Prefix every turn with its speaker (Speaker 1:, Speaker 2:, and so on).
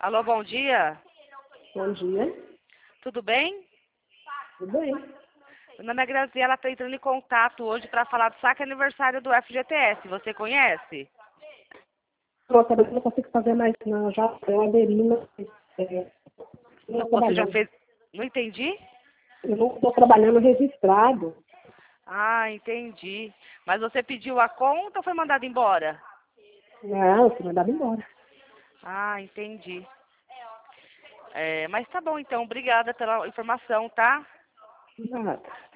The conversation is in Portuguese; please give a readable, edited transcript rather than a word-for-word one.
Speaker 1: Alô, bom dia.
Speaker 2: Bom dia.
Speaker 1: Tudo bem?
Speaker 2: Tudo bem?
Speaker 1: Meu nome é Graziela, estou entrando em contato hoje para falar do saque aniversário do FGTS. Você conhece?
Speaker 2: Nossa, eu não consigo fazer mais não. Já eu aderi, mas não estou
Speaker 1: Você já
Speaker 2: trabalhando.
Speaker 1: fez? Não entendi?
Speaker 2: Eu não estou trabalhando registrado.
Speaker 1: Ah, entendi. Mas você pediu a conta ou foi mandado embora?
Speaker 2: Não, eu fui mandado embora.
Speaker 1: Ah, entendi. Mas tá bom então. Obrigada pela informação, tá?
Speaker 2: Nada.